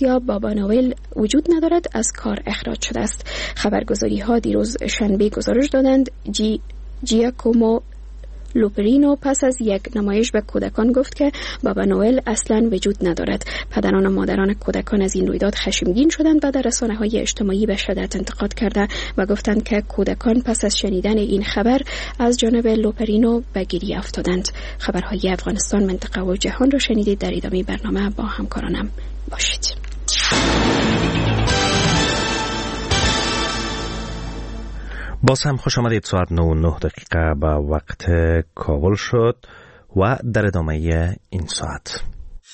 آسیا بابا نوئل وجود ندارد از کار اخراج شده است. خبرگزاری ها دیروز شنبه گزارش دادند جیاکومو لوپرینو پس از یک نمایش به کودکان گفت که بابا نوئل اصلاً وجود ندارد. پدران و مادران کودکان از این رویداد خشمگین شدند و در رسانه‌های اجتماعی به شدت انتقاد کرده و گفتند که کودکان پس از شنیدن این خبر از جانب لوپرینو به گریه افتادند. خبرهای افغانستان، منطقه و جهان را شنیدید. در ادامه برنامه با همکارانم باشید. باز هم خوش آمدید. ساعت 9:09 به وقت کابل شد و در ادامه این ساعت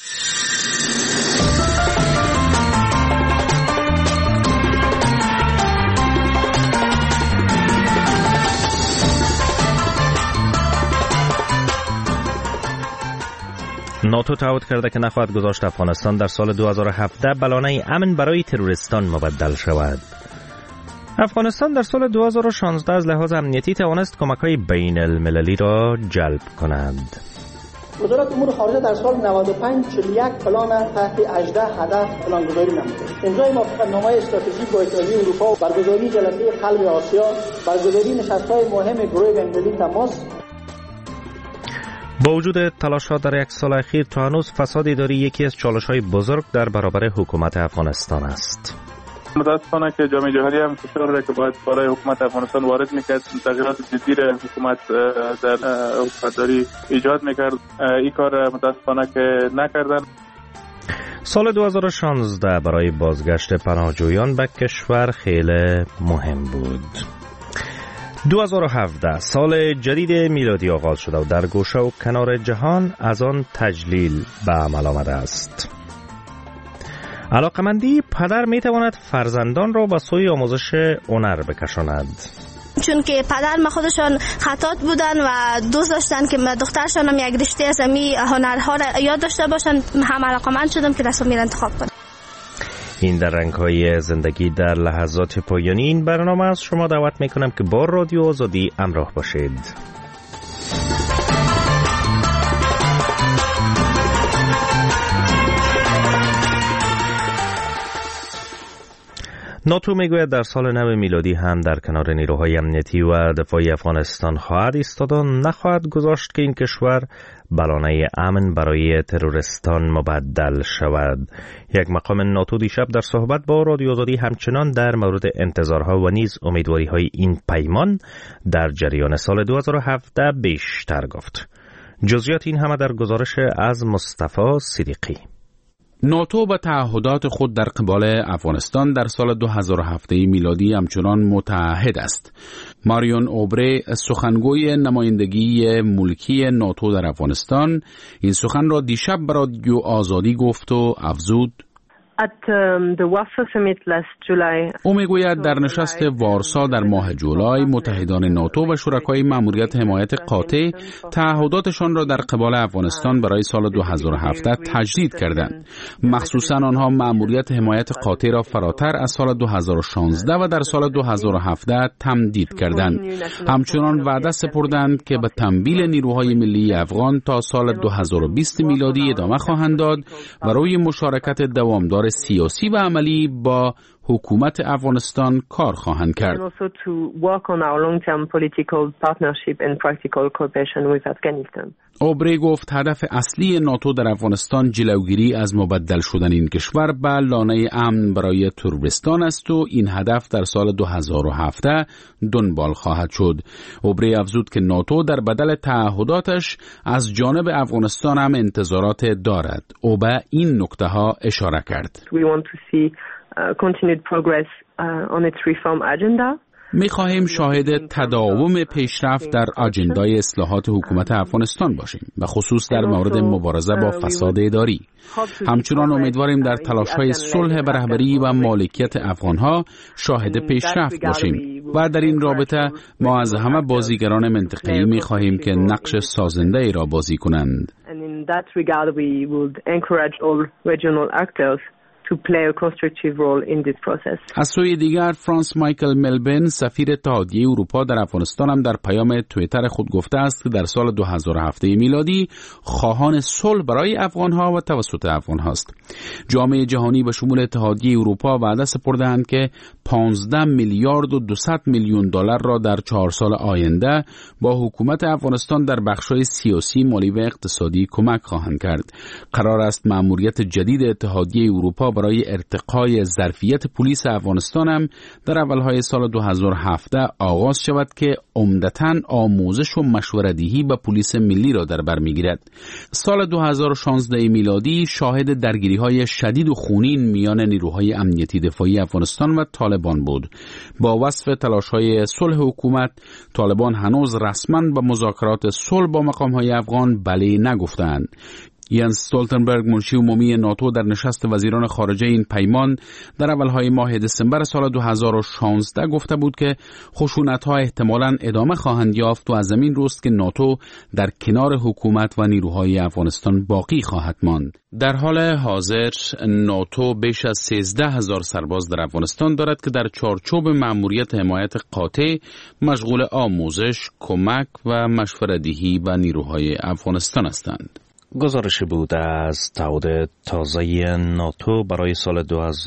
ناتو تعهد کرده که نخواهد گذاشت افغانستان در سال 2017 بلانه امن برای تروریستان مبدل شود. افغانستان در سال 2016 از لحاظ امنیتی توانست کمک‌های بین المللی را جلب کند. وزارت امور خارجه در سال 95 41 پلان تحت 18 هدف پلانگذاری نمود. امضای موافقتنامه استراتژیک با اتحادیه اروپا، برگزاری جلسه قلب آسیا، برگزاری نشست‌های مهم گروه بین‌المللی تماس. با وجود تلاش‌ها در یک سال اخیر تا هنوز فساد اداری یکی از چالش‌های بزرگ در برابر حکومت افغانستان است. متاسفانه که جامعه جهانی هم فشار را که باید برای حکومت افغانستان وارد میکرد، تغییرات جدی را حکومت در حکومتداری ایجاد میکرد، این کار متاسفانه که نکردن. سال 2016 برای بازگشت پناهجویان به کشور خیلی مهم بود. 2017 سال جدید میلادی آغاز شده و در گوشه و کنار جهان از آن تجلیل به عمل آمده است. علاقمندی پدر می تواند فرزندان را به سوی آموزش هنر بکشاند. چون که پدر ما خودشان خطاط بودن و دوست داشتن که دخترشان هم یک رشته از امی هنرها را یاد داشته باشن، هم علاقمند شدم که رسم میرا انتخاب کنم. این در رنگ‌های زندگی در لحظات پایانی این برنامه از شما دعوت میکنم که با رادیو آزادی همراه باشید. ناتو میگوید در سال نو میلادی هم در کنار نیروهای امنیتی و دفاعی افغانستان خواهد ایستاد و نخواهد گذاشت که این کشور بلانه امن برای تروریستان مبدل شود. یک مقام ناتو دیشب در صحبت با رادیو آزادی همچنان در مورد انتظارها و نیز امیدواری‌های این پیمان در جریان سال 2017 بیشتر گفت. جزئیات این همه در گزارش از مصطفی صدیقی. ناتو با تعهدات خود در قبال افغانستان در سال 2007 میلادی همچنان متعهد است. ماریون اوبره، سخنگوی نمایندگی ملکی ناتو در افغانستان، این سخن را دیشب به رادیو آزادی گفت و افزود: او میگوید در نشست وارسا در ماه جولای متحدان ناتو و شرکای مأموریت حمایت قاطع تعهداتشان را در قبال افغانستان برای سال 2017 تجدید کردند. مخصوصا آنها مأموریت حمایت قاطع را فراتر از سال 2016 و در سال 2017 تمدید کردند. همچنان وعده سپردند که به تمویل نیروهای ملی افغان تا سال 2020 میلادی ادامه خواهند داد و روی مشارکت دوامدار سیاسی و عملی با حکومت افغانستان کار خواهند کرد. اوبری گفت هدف اصلی ناتو در افغانستان جلوگیری از مبدل شدن این کشور به لانه امن برای تروریستان است و این هدف در سال 2017 دنبال خواهد شد. اوبری افزود که ناتو در بدل تعهداتش از جانب افغانستان هم انتظارات دارد. او به این نکته ها اشاره کرد. continued progress on its reform agenda. می‌خواهیم شاهد تداوم پیشرفت در اجندای اصلاحات حکومت افغانستان باشیم و خصوص در مورد مبارزه با فساد اداری. همچنان امیدواریم در تلاش‌های صلح به رهبری و مالکیت افغان‌ها شاهد پیشرفت باشیم و در این رابطه ما از همه بازیگران منطقه‌ای می‌خواهیم که نقش سازنده‌ای را بازی کنند. to play a constructive role in this process. از سوی دیگر فرانس مایکل ملبن سفیر اتحادیه اروپا در افغانستان هم در پیام توییتر خود گفته است که در سال 2007 میلادی خواهان صلح برای افغانها و توسط افغانهاست. جامعه جهانی به شمول اتحادیه اروپا وعده سپرده‌اند که 15 میلیارد و 200 میلیون دلار را در 4 سال آینده با حکومت افغانستان در بخش‌های سیاسی، مالی و اقتصادی کمک خواهند کرد. قرار است مأموریت جدید اتحادیه اروپا برای ارتقای ظرفیت پلیس افغانستان هم در اولهای سال 2017 آغاز شود که عمدتاً آموزش و مشوره‌دهی به پلیس ملی را در بر می‌گیرد. سال 2016 میلادی شاهد درگیری‌های شدید و خونین میان نیروهای امنیتی دفاعی افغانستان و طالبان بود. با وصف تلاش‌های صلح حکومت، طالبان هنوز رسماً به مذاکرات صلح با مقام‌های افغان بله نگفتند. ینس استولتنبرگ منشی عمومی ناتو در نشست وزیران خارجه این پیمان در اولهای ماه دسامبر سال 2016 گفته بود که خشونت‌ها احتمالاً ادامه خواهند یافت و از همین روست که ناتو در کنار حکومت و نیروهای افغانستان باقی خواهد ماند. در حال حاضر ناتو بیش از 13,000 سرباز در افغانستان دارد که در چارچوب مأموریت حمایت قاطع مشغول آموزش، کمک و مشوره‌دهی به نیروهای افغانستان هستند. گزارش بود از تعهد تازه ناتو برای سال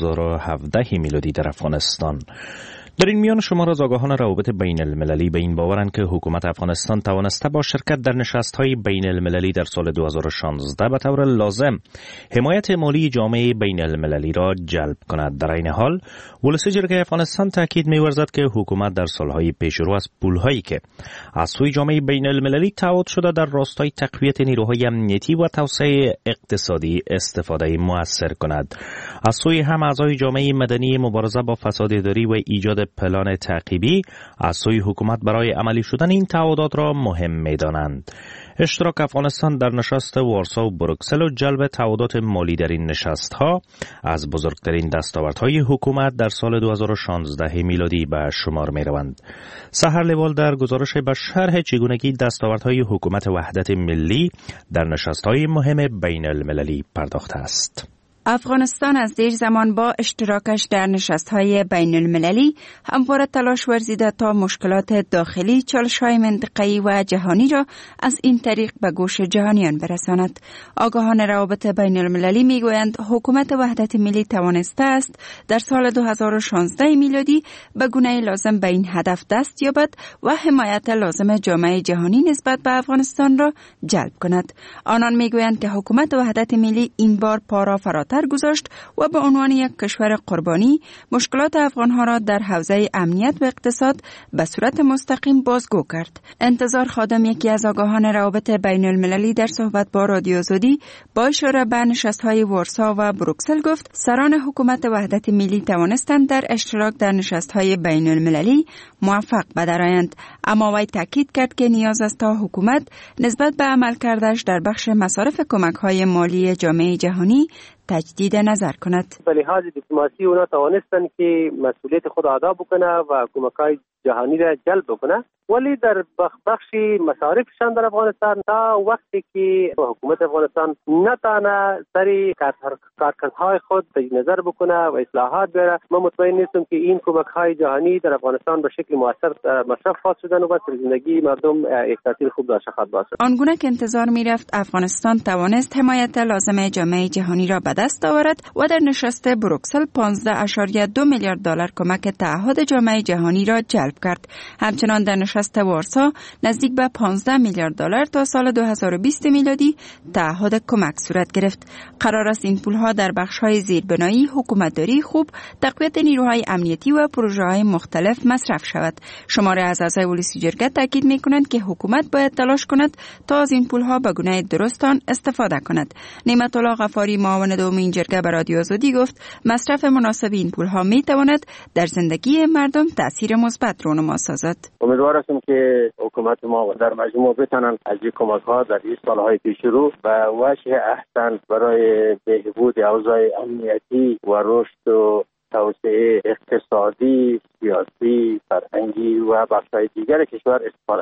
2017 میلادی در افغانستان. در این میان شمار از آگاهان روابط بین المللی به این باورند که حکومت افغانستان توانسته با شرکت در نشست‌های بین المللی در سال 2016 به طور لازم حمایت مالی جامعه بین المللی را جلب کند. در این حال ولسی جرگه افغانستان تاکید می‌ورزد که حکومت در سالهای پیشرو از پول‌هایی که از سوی جامعه بین المللی تعهد شده در راستای تقویت نیروهای امنیتی و توسعه اقتصادی استفاده مؤثر کند. از سوی هم اعضای جامعه مدنی مبارزه با فساد اداری و ایجاد پلان تعقیبی از سوی حکومت برای عملی شدن این تعهدات را مهم می‌دانند. اشتراک افغانستان در نشست وارسا و بروکسل و جلب تعهدات مالی در این نشست‌ها از بزرگترین دستاوردهای حکومت در سال 2016 میلادی به شمار می‌روند. سحر لیوال در گزارش به شرح چگونگی دستاوردهای حکومت وحدت ملی در نشست‌های مهم بین المللی پرداخته است. افغانستان از دیر زمان با اشتراکش در نشست‌های بین المللی همواره تلاش ورزیده تا مشکلات داخلی، چالش‌های منطقه‌ای و جهانی را از این طریق به گوش جهانیان برساند. آگاهان روابط بین المللی میگویند حکومت وحدت ملی توانسته است در سال 2016 میلادی به گونه لازم به این هدف دست یابد و حمایت لازم جامعه جهانی نسبت به افغانستان را جلب کند. آنان میگویند که حکومت وحدت ملی این بار پا را فراتر گذاشت و به عنوان یک کشور قربانی مشکلات افغانها را در حوزه امنیت و اقتصاد به صورت مستقیم بازگو کرد. انتظار خادم، یکی از آگاهان روابط بین المللی، در صحبت با رادیو آزادی با اشاره به نشست‌های وارسا و بروکسل گفت سران حکومت وحدت ملی توانستند در اشتراک در نشست‌های بین المللی موفق بدرآیند، اما وی تاکید کرد که نیاز است تا حکومت نسبت به عملکردش در بخش مصارف کمک‌های مالی جامعه جهانی تجدید نظر کند. به لحاظ دیپلماسی اونا توانستن که مسئولیت خود ادا بکنه و کمک‌های جهانی را جلب بکنه، ولی در بخش مصارفشان در افغانستان تا وقتی که حکومت افغانستان نتانه سری کارکردهای خود تجدید نظر بکنه و اصلاحات بیاره، من مطمئن نیستم که این کمک‌های جهانی در افغانستان به شکل مؤثر مصرف خواهد شدن و بر زندگی مردم یک تاثیر خوب داشته خواهد باشد. آنگونه که انتظار می‌رفت افغانستان توانست حمایت لازم جامعه جهانی را به دست آورد و در نشست بروکسل 15.2 میلیارد دلار کمک تعهد جامعه جهانی را جلب کرد. همچنان در نشست وارسا نزدیک به 15 میلیارد دلار تا سال 2020 میلادی تعهد کمک صورت گرفت. قرار است این پولها در بخش‌های زیربنایی، حکومتداری خوب، تقویت نیروهای امنیتی و پروژه‌های مختلف مصرف شود. شماره از اعضای ولسی جرگه تاکید می‌کنند که حکومت باید تلاش کند تا از این پولها به گونه درست استفاده کند. نعمت الله غفاری، معاون دوم این جرگه، به رادیو آزادی گفت مصرف مناسب این پولها می‌تواند در زندگی مردم تأثیر مثبت رونما سازد. امیدوار هستم که حکومت ما در مجموع بتوانند از این کمک‌ها در این سال‌های پیشرو به وجه احسن برای بهبود اوضاع امنیتی و رشد و توسعه اقتصادی، سیاسی، فرهنگی و بخش‌های دیگر کشور استفاده کنند.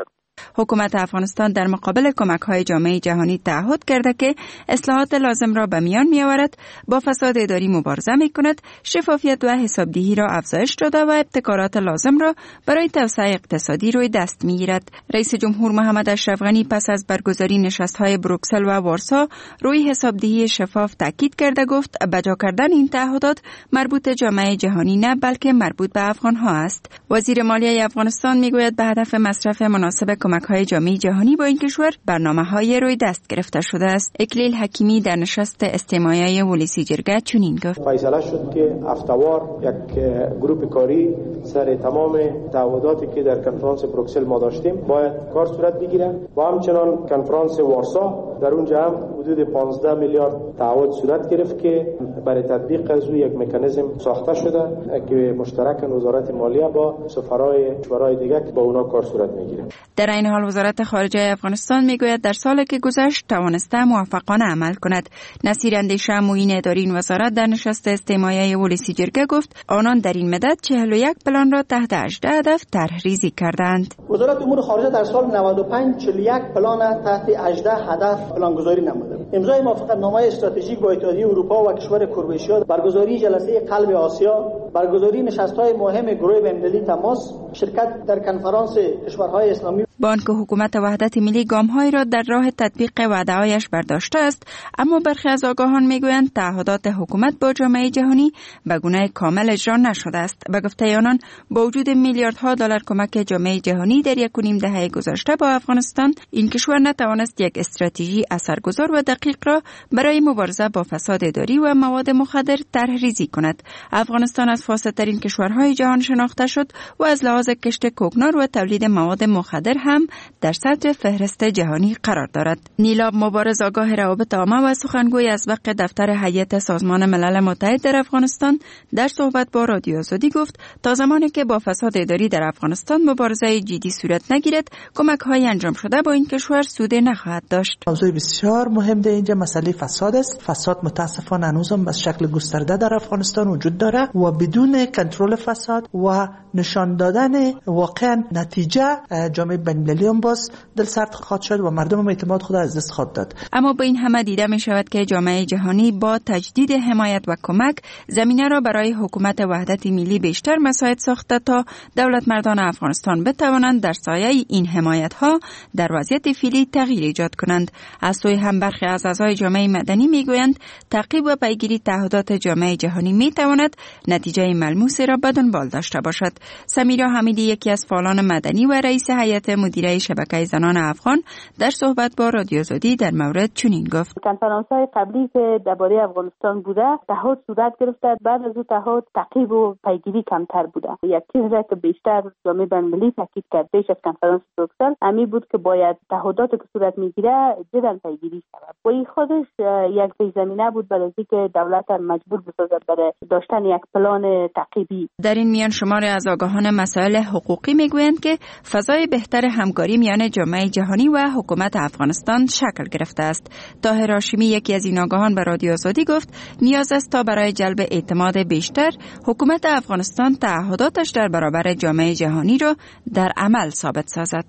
حکومت افغانستان در مقابل کمک‌های جامعه جهانی تعهد کرده که اصلاحات لازم را به میان می‌آورد، با فساد اداری مبارزه می‌کند، شفافیت و حسابدهی را افزایش داده و ابتکارات لازم را برای توسعه اقتصادی روی دست می‌گیرد. رئیس جمهور محمد اشرف غنی پس از برگزاری نشست‌های بروکسل و وارسا روی حسابدهی شفاف تاکید کرده گفت بجا کردن این تعهدات مربوط جامعه جهانی نه بلکه مربوط به افغان‌ها است. وزیر مالیه افغانستان میگوید به هدف مصرف مناسب کمک‌های جامعه جهانی با این کشور برنامه‌های روی دست گرفته شده است. اکلیل حکیمی در نشست استماعی ولسی جرگه چنین گفت: فیصله شد که هفته‌وار یک گروپ کاری سر تمام تعهداتی که در کنفرانس بروکسل ما داشتیم باید کار صورت بگیره و همچنان کنفرانس وارسا در اونجا هم حدود 15 میلیارد تعهد صورت گرفت که برای تطبیق از یک مکانیزم ساخته شده که مشترک وزارت مالیه با سفرای کشورهای دیگه که با اونا کار صورت میگیره. در این حال وزارت خارجه افغانستان میگوید در سالی که گذشت توانسته موفقانه عمل کند. نصیر اندیشه معین اداری این وزارت در نشست استماعی ولسی جرگه گفت آنان در این مدت 41 پلان را تحت 18 هدف طرحریزی کردند. وزارت امور خارجه در سال 95 41 پلان تحت 18 هدف پلانگذاری نموده. امضای موافقتنامه استراتژیک با اتحادیه اروپا و کشور کرواتیا، برگزاری جلسه قلب آسیا، برگزاری نشست‌های مهم گروه بین‌المللی تماس، شرکت در کنفرانس کشورهای اسلامی. بانک حکومت وحدت ملی گام‌هایی را در راه تطبیق وعده‌هایش برداشته است، اما برخی از آگاهان می‌گویند تعهدات حکومت با جامعه جهانی به گونه کامل اجرا نشده است. به گفته آنان با وجود میلیاردها دلار کمک جامعه جهانی در 1.5 دهه گذشته با افغانستان، این کشور نتوانست یک استراتژی اثرگذار و دقیق را برای مبارزه با فساد اداری و مواد مخدر طرحریزی کند. افغانستان از فاسدترین کشورهای جهان شناخته شد و از لحاظ کشت کوکنار و تولید مواد مخدر هم در صدر فهرست جهانی قرار دارد. نیلاب مبارز آگاه روابط عامه و سخنگوی اسبق دفتر هیئت سازمان ملل متحد در افغانستان در صحبت با رادیو آزادی گفت تا زمانی که با فساد اداری در افغانستان مبارزه جدی صورت نگیرد، کمک‌های انجام شده با این کشور سود نخواهد داشت. موضوع بسیار مهم در اینجا مسئله فساد است. فساد متاسفانه هنوزم به شکل گسترده در افغانستان وجود داره و بدون کنترل فساد و نشان دادن واقعا نتیجه جامعه بین‌المللی هم باز دل سرد خواهد شد و مردم هم اعتماد خود از دست خواهد داد. اما با این همه دیده می شود که جامعه جهانی با تجدید حمایت و کمک زمینه را برای حکومت وحدت ملی بیشتر مساعد ساخته تا دولت مردان افغانستان بتوانند در سایه این حمایت ها در وضعیت فعلی تغییر ایجاد کنند. از سوی هم برخی از اعضای جامعه مدنی می گویند تعقیب و پیگیری تعهدات جامعه جهانی می تواند نتیجه ملموسی را به دنبال داشته باشد. سمیرا حمیدی یکی از فعالان مدنی و رئیس هیئت مدیره شبکه زنان افغان در صحبت با رادیو آزادی در مورد چنین گفت: کنفرانس‌های قبلی که درباره افغانستان بوده تعهد صورت گرفته، بعد از اون تعهد تعقیب و پیگیری کمتر بوده. یک چیزی که بیشتر جامعه بین‌المللی تاکید کرد پیش از کنفرانس بروکسل همین بود که باید تعهداتی که صورت میگیره جدا پیگیری شود. و این خودش یک پیش‌زمینه بود برای اینکه دولت مجبور بسازد برای داشتن یک پلان تعقیبی. در این میان شماری از آگاهان مسائل حقوقی میگویند که فضای بهتر همکاری میان جامعه جهانی و حکومت افغانستان شکل گرفته است. طاهر هاشمی یکی از این آگاهان به رادیو آزادی گفت نیاز است تا برای جلب اعتماد بیشتر حکومت افغانستان تعهداتش در برابر جامعه جهانی را در عمل ثابت سازد.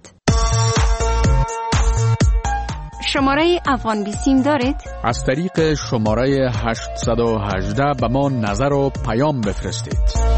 شماره افغان بیسیم دارید؟ از طریق شماره 818 به ما نظر و پیام بفرستید.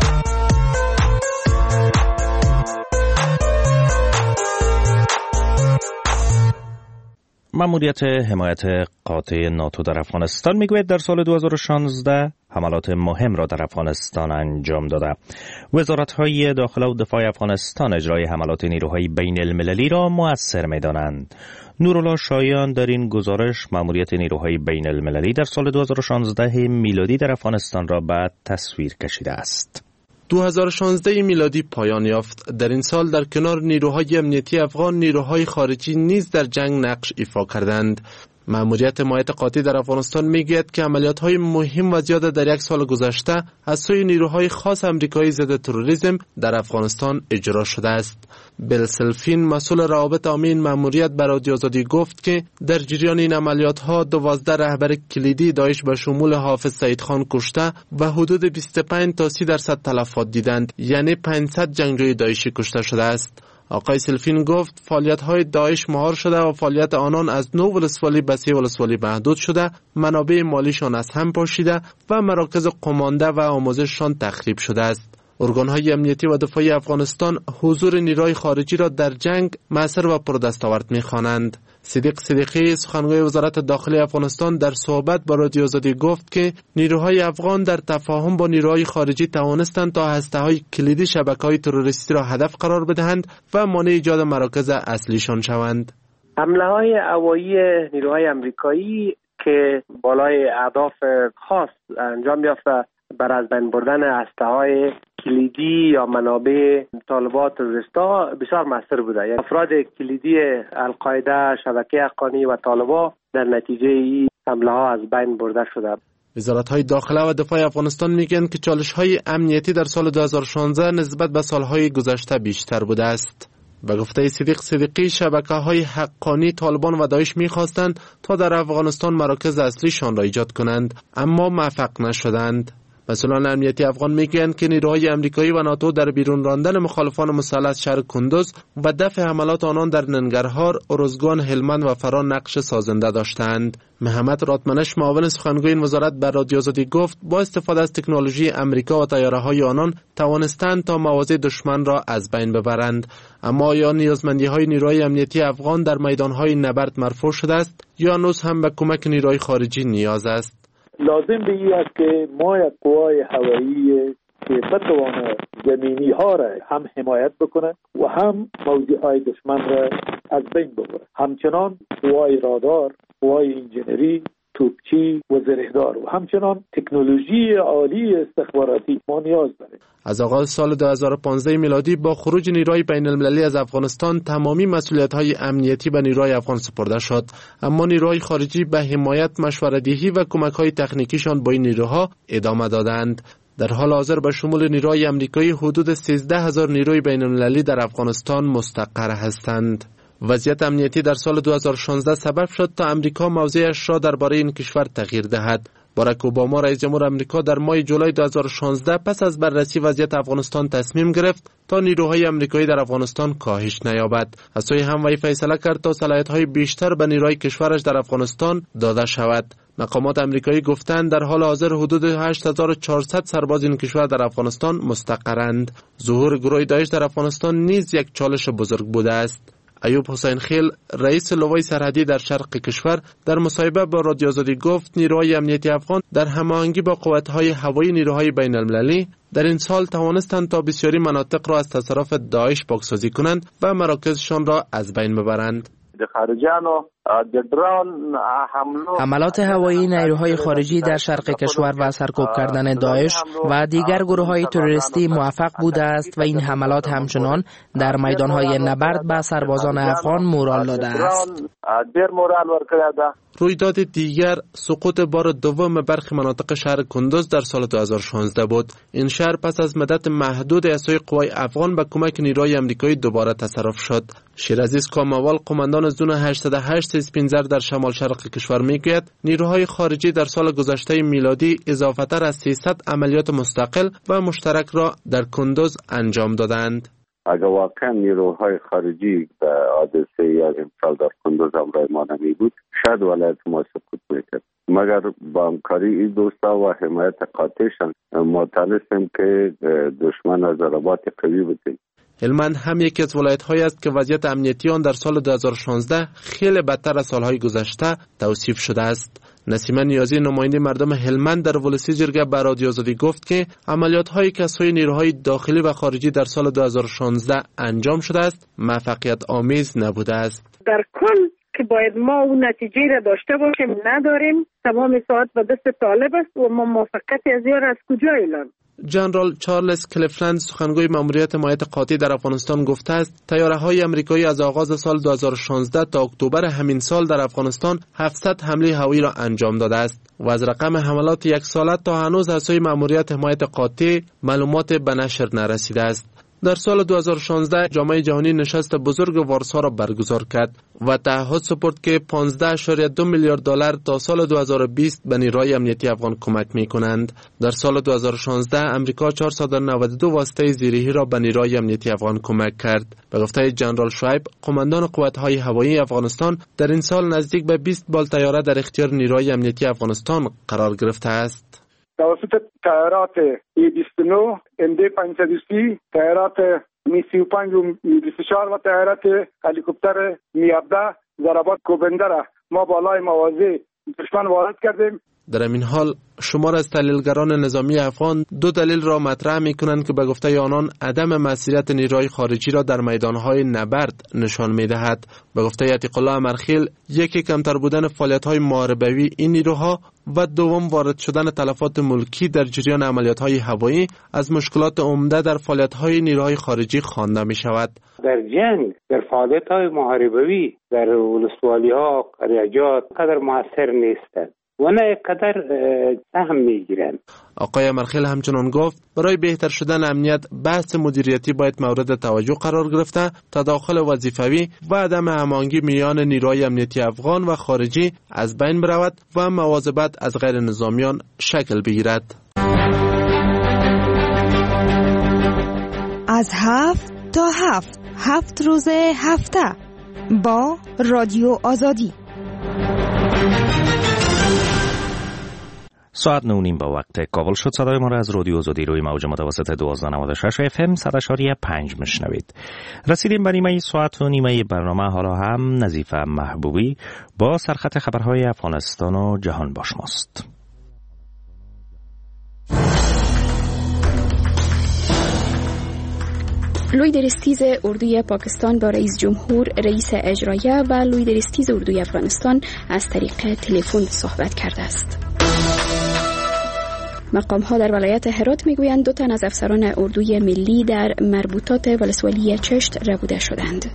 مأموریت حمایت قاطع ناتو در افغانستان میگوید در سال 2016 حملات مهم را در افغانستان انجام داده. وزارت‌های داخله و دفاع افغانستان اجرای حملات نیروهای بین المللی را مؤثر می‌دانند. نورالله شایان در این گزارش مأموریت نیروهای بین المللی در سال 2016 میلادی در افغانستان را به تصویر کشیده است. 2016 میلادی پایان یافت. در این سال در کنار نیروهای امنیتی افغان، نیروهای خارجی نیز در جنگ نقش ایفا کردند. مأموریت حمایت قاطع در افغانستان میگوید که عملیات‌های مهم و زیاد در یک سال گذشته از سوی نیروهای خاص آمریکایی ضد تروریسم در افغانستان اجرا شده است. بیل سلفین مسئول روابط عامه این مأموریت به رادیو آزادی گفت که در جریان این عملیات‌ها 12 رهبر کلیدی داعش به شمول حافظ سعید خان کشته و حدود 25 تا 30% تلفات دیدند، یعنی 500 جنگجوی داعشی کشته شده است. آقای سلفین گفت فعالیت‌های داعش مهار شده و فعالیت آنان از 9 ولسوالی به 3 ولسوالی محدود شده، منابع مالیشان از هم پاشیده و مراکز قمانده و آموزششان تخریب شده است. ارگان‌های امنیتی و دفاعی افغانستان حضور نیروهای خارجی را در جنگ مؤثر و پردستاورد می‌خوانند. صدیق صدیقی سخنگوی وزارت داخلی افغانستان در صحبت با رادیو آزادی گفت که نیروهای افغان در تفاهم با نیروهای خارجی توانستند تا هسته‌های کلیدی شبکه‌های تروریستی را هدف قرار بدهند و مانع ایجاد مراکز اصلیشان شوند. حمله‌های هوایی نیروهای آمریکایی که بالای اهداف خاص انجام یافته بر از بین بردن هسته‌های کلیدی یا منابع طالبات تروریستا بسیار مؤثر بوده. یعنی افراد کلیدی القاعده، شبکه حقانی و طالبا در نتیجه این حمله ها از بین برده شده. وزارت‌های داخله و دفاع افغانستان میگن که چالش‌های امنیتی در سال 2016 نسبت به سال‌های گذشته بیشتر بوده است. به گفته صدیق صدیقی شبکه‌های حقانی طالبان و داعش می‌خواستند تا در افغانستان مراکز اصلیشان را ایجاد کنند، اما موفق نشدند. مسئولان امنیتی افغان میگویند که نیروهای آمریکایی و ناتو در بیرون راندن مخالفان مسلح شهر کندوز و دفع حملات آنان در ننگرهار، ارزگان، هلمند و فرا نقش سازنده داشتند. محمد راتمنش معاون سخنگوی این وزارت بر رادیو آزادی گفت با استفاده از تکنولوژی امریکا و طیاره‌های آنان توانستند تا مواضع دشمن را از بین ببرند. اما آیا نیازمندی‌های نیروهای امنیتی افغان در میدان‌های نبرد مرفوع شده است یا هنوز هم به کمک نیروهای خارجی نیاز است؟ لازم به این است که ما یک قوای هوایی که بتواند زمینی ها را هم حمایت بکنه و هم موضع های دشمن را از بین ببره. همچنان قوای رادار، قوای انجینری، توپچی و زرهدار و همچنان تکنولوژی عالی استخباراتی ما نیاز داریم. از آغاز سال 2015 میلادی با خروج نیروهای بین المللی از افغانستان تمامی مسئولیت‌های امنیتی به نیروهای افغان سپرده شد، اما نیروهای خارجی به حمایت، مشوره‌دهی و کمک‌های تکنیکیشان با این نیروها ادامه دادند. در حال حاضر به شمول نیروهای آمریکایی حدود 13000 نیروی بین المللی در افغانستان مستقر هستند. وضعیت امنیتی در سال 2016 سبب شد تا امریکا موضعش را درباره این کشور تغییر دهد. باراک اوباما رئیس جمهور امریکا در ماه جولای 2016 پس از بررسی وضعیت افغانستان تصمیم گرفت تا نیروهای امریکایی در افغانستان کاهش نیابد. از سوی هم وی فیصله کرد تا صلاحیت‌های بیشتر به نیروهای کشورش در افغانستان داده شود. مقامات امریکایی گفتند در حال حاضر حدود 8400 سرباز این کشور در افغانستان مستقرند. ظهور گروه داعش در افغانستان نیز یک چالش بزرگ بوده است. ایوب حسین خیل رئیس لوای سرحدی در شرق کشور در مصاحبه با رادیو آزادی گفت نیروهای امنیتی افغان در هماهنگی با قوت‌های هوایی نیروهای بین المللی در این سال توانستند تا بسیاری مناطق را از تصرف داعش پاکسازی کنند و مراکزشان را از بین ببرند. حملات هوایی نیروهای خارجی در شرق کشور و سرکوب کردن داعش و دیگر گروه‌های تروریستی موفق بوده است و این حملات همچنان در میدان‌های نبرد به سربازان افغان مورال داده است. رویداد دیگر سقوط بار دوم برخی مناطق شهر کندوز در سال 2016 بود. این شهر پس از مدت محدود از سوی قوای افغان به کمک نیروهای آمریکایی دوباره تصرف شد. شیرعزیز کاموال قماندان زون 808 اسپینزر در شمال شرق کشور میگوید نیروهای خارجی در سال گذشته میلادی اضافه‌تر از 300 عملیات مستقل و مشترک را در کندوز انجام دادند. اگر واقعا نیروهای خارجی به حادثه یا امسال در کندوز همراه ما نمی بود شاید ولایت ما سقوط میکرد، مگر با همکاری این دوستا و حمایت قاطعشان ما تانستیم که دشمن از ضربات قوی بودیم. هلمند هم یکی از ولایت‌هایی است که وضعیت امنیتی آن در سال 2016 خیلی بدتر از سالهای گذشته توصیف شده است. نسیمه نیازی نماینده مردم هلمند در ولسی جرگه به رادیو آزادی گفت که عملیات‌های کسری نیروهای داخلی و خارجی در سال 2016 انجام شده است موفقیت آمیز نبوده است. در کل که باید ما اون نتیجه را داشته باشیم نداریم، تمام ساعت به دست طالب است و ما موفقیت از یار از کجا اعلان؟ جنرال چارلز کلیفلند سخنگوی ماموریت حمایت قاطع در افغانستان گفته است طیاره‌های آمریکایی از آغاز سال 2016 تا اکتبر همین سال در افغانستان 700 حمله هوایی را انجام داده است و از رقم حملات یک ساله تا هنوز از سوی ماموریت حمایت قاطع معلومات به نشر نرسیده است. در سال 2016 جامعه جهانی نشست بزرگ وارسا را برگزار کرد و تعهد سپرد که 15.2 میلیارد دلار تا سال 2020 به نیروهای امنیتی افغان کمک می کنند. در سال 2016 امریکا 492 واسطه زیرهی را به نیروهای امنیتی افغان کمک کرد. به گفته جنرال شعیب، قماندان قوت‌های هوایی افغانستان، در این سال نزدیک به 20 بال طیاره در اختیار نیروهای امنیتی افغانستان قرار گرفته است. توسط طیارات E29 MD530 طیارات می-35 و می-24 و طیارات هلیکوپتر می-17 ضربات کوبنده را ما بالای مواضع دشمن وارد کردیم. در این حال شمار از تحلیلگران نظامی افغان دو دلیل را مطرح می کنند که به گفته آنان عدم مسئولیت نیروهای خارجی را در میدانهای نبرد نشان می دهد. به گفته عتیق الله امرخیل، یکی کمتر بودن فعالیت‌های محاربوی این نیروها و دوم وارد شدن تلفات ملکی در جریان عملیات‌های هوایی از مشکلات عمده در فعالیت‌های نیروهای خارجی خوانده می شود. در جنگ، در فعالیت‌های محاربوی در ولسوالی‌ها، قریجات قدر موثر نیستند و نه قدر سهم میگیرند. آقای امرخیل همچنان گفت برای بهتر شدن امنیت بحث مدیریتی باید مورد توجه قرار گرفته، تداخل وظیفوی و عدم هماهنگی میان نیروهای امنیتی افغان و خارجی از بین برود و مواظبت از غیر نظامیان شکل بگیرد. از 7 تا 7 روز هفته با رادیو آزادی. ساعت 9:30 با وقت کابل شد. صدای ما را از رادیو آزادی روی موج متوسط 1296 FM 100.5 میشنوید. رسیدیم به نیمه ساعت و نیمه برنامه. حالا هم نظیفه محبوبی با سرخط خبرهای افغانستان و جهان با شماست. لوی درستیز اردوی پاکستان با رئیس جمهور، رئیس اجرایه و لوی درستیز اردوی افغانستان از طریق تلفن صحبت کرده است. مقام‌ها در ولایت هرات میگویند 2 تن از افسران اردوی ملی در مربوطات ولسوالی چشت ربوده شدند.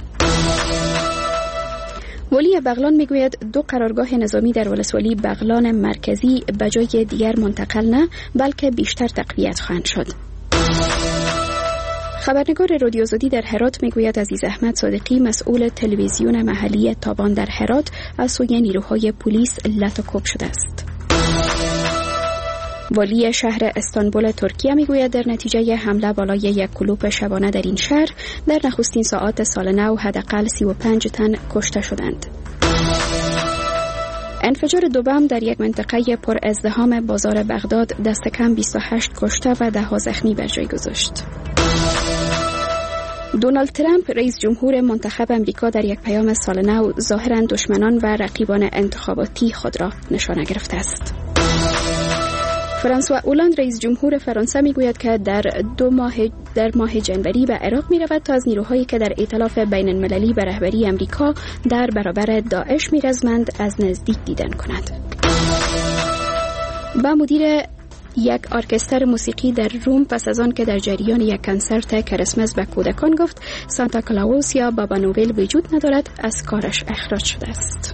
ولی بغلان میگوید 2 قرارگاه نظامی در ولسوالی بغلان مرکزی به جای دیگر منتقل نه بلکه بیشتر تقویت خواهند شد. خبرنگار رادیو آزادی در هرات میگوید عزیز احمد صادقی مسئول تلویزیون محلی تابان در هرات از سوی نیروهای پلیس لطاکوب شده است. والی شهر استانبول ترکیه میگوید در نتیجه حمله بالای یک کلوپ شبانه در این شهر در نخستین ساعات سال نو حداقل 35 تن کشته شدند. انفجار 2 بم در یک منطقه پر ازدحام بازار بغداد دست کم 28 کشته و 10 زخمی بر جای گذاشت. دونالد ترامپ رئیس جمهور منتخب امریکا در یک پیام سال نو ظاهراً دشمنان و رقیبان انتخاباتی خود را نشانه گرفته است. فرانسوا اولاند رئیس جمهور فرانسه میگوید که در ماه جنوری به عراق میرود تا از نیروهایی که در ائتلاف بین المللی به رهبری امریکا در برابر داعش میرزمند از نزدیک دیدن کند. و مدیر یک ارکستر موسیقی در روم پس از آن که در جریان یک کنسرت کریسمس به کودکان گفت سانتا کلاوس یا بابا نوئل وجود ندارد، از کارش اخراج شده است.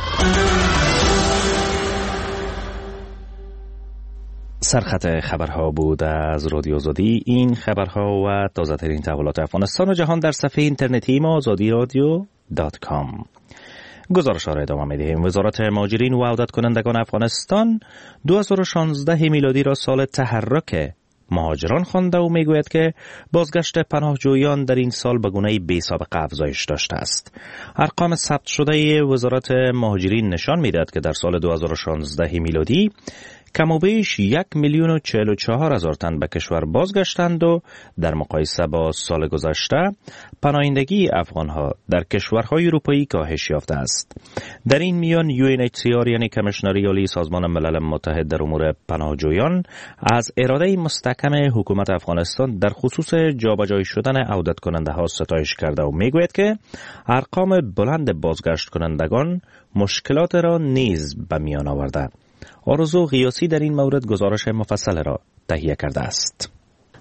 سرخط خبرها بود از رادیو آزادی. این خبرها و تازه ترین تحولات افغانستان و جهان در صفحه اینترنتی ما azadiradio.com. گزارش را ادامه می‌دهیم. وزارت مهاجرین و عودت کنندگان افغانستان 2016 میلادی را سال تحرک مهاجران خوانده و میگوید که بازگشت پناهجویان در این سال به گونه‌ای بی‌سابقه افزایش داشته است. ارقام ثبت شده وزارت مهاجرین نشان می‌دهد که در سال 2016 میلادی کم و بیش 1,044,000 تن به کشور بازگشتند و در مقایسه با سال گذشته پناهندگی افغانها در کشورهای اروپایی کاهش یافته است. در این میان UNHCR یعنی کمیشنری عالی سازمان ملل متحد در امور پناهجویان از اراده مستحکم حکومت افغانستان در خصوص جابجایی شدن عودت کننده ها ستایش کرده و میگوید که ارقام بلند بازگشت کنندگان مشکلات را نیز به میان آورده. آرزو غیاسی در این مورد گزارش مفصل را تهیه کرده است.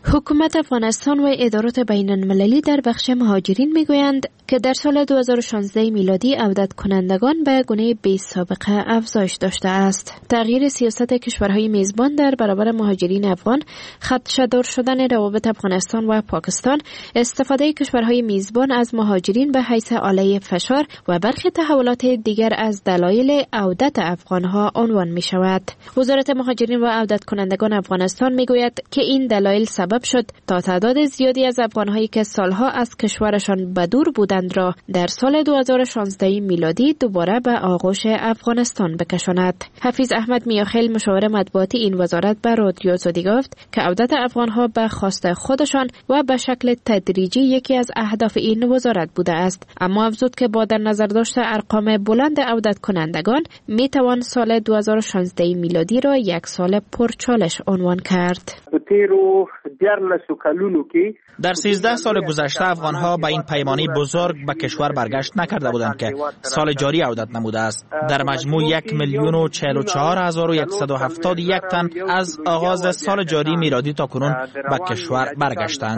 حکومت افغانستان و ادارات بین المللی در بخش مهاجرین میگویند که در سال 2016 میلادی عودت کنندگان به گونه بی سابقه افزایش داشته است. تغییر سیاست کشورهای میزبان در برابر مهاجرین افغان، خدشه‌دار شدن روابط افغانستان و پاکستان، استفاده کشورهای میزبان از مهاجرین به حیث آله فشار و برخی تحولات دیگر از دلایل عودت افغانها عنوان می شود. وزارت مهاجرین و عودت کنندگان افغانستان میگوید که این دلایل سبب شد تا تعداد زیادی از افغانهایی که سالها از کشورشان بدور بودند را در سال 2016 میلادی دوباره به آغوش افغانستان بکشاند. حفیظ احمد میاخیل مشاور مطبوعاتی این وزارت به رادیو آزادی گفت که عودت افغانها به خواست خودشان و به شکل تدریجی یکی از اهداف این وزارت بوده است، اما افزود که با در نظر داشت ارقام بلند عودت کنندگان می توان سال 2016 میلادی را یک سال پرچالش عنوان کرد. در 13 سال گذشته افغانها به این پیمانه بزرگ به کشور برگشت نکرده بودند که سال جاری عودت نموده است. در مجموع 1,044,171 تن از آغاز سال جاری میلادی تا کنون به کشور برگشتند.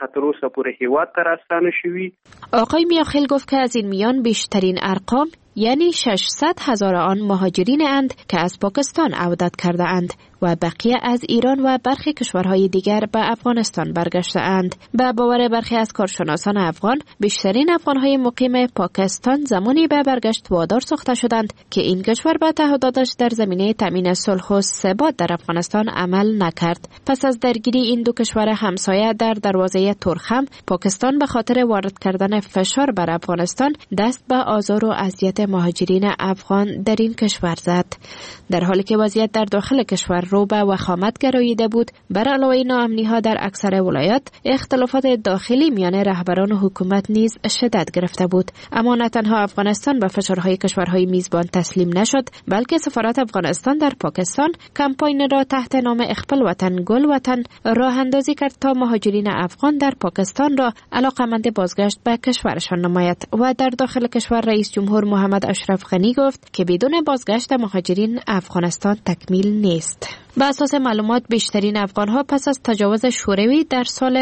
آقای میاخیل گفت که از این میان بیشترین ارقام یعنی 600,000 آن مهاجرین اند که از پاکستان عودت کرده اند و بقیه از ایران و برخی کشورهای دیگر به افغانستان برگشته اند. به باور برخی از کارشناسان افغان، بیشترین افغانهای مقیم پاکستان زمانی به برگشت وادار ساخته شدند که این کشور به تعهداتش در زمینه تامین صلح و ثبات در افغانستان عمل نکرد. پس از درگیری این دو کشور همسایه در دروازه ترخم، پاکستان به خاطر وارد کردن فشار بر افغانستان دست به آزار و اذیت مهاجرین افغان در این کشور زد. در حالی که وضعیت در داخل کشور رو به وخامت گراییده بود، بر علاوه ناامنی ها در اکثر ولایات، اختلافات داخلی میان رهبران حکومت نیز شدت گرفته بود. اما نه تنها افغانستان به فشارهای کشورهای میزبان تسلیم نشد، بلکه سفارت افغانستان در پاکستان کمپاین را تحت نام اقبال وطن گل وطن راه اندازی کرد تا مهاجرین افغان در پاکستان را علاقمند بازگشت به کشورشان نماید. و در داخل کشور رئیس جمهور محمد اشرف غنی گفت که بدون بازگشت مهاجرین افغانستان تکمیل نیست. به اساس معلومات بیشترین افغانها پس از تجاوز شوروی در سال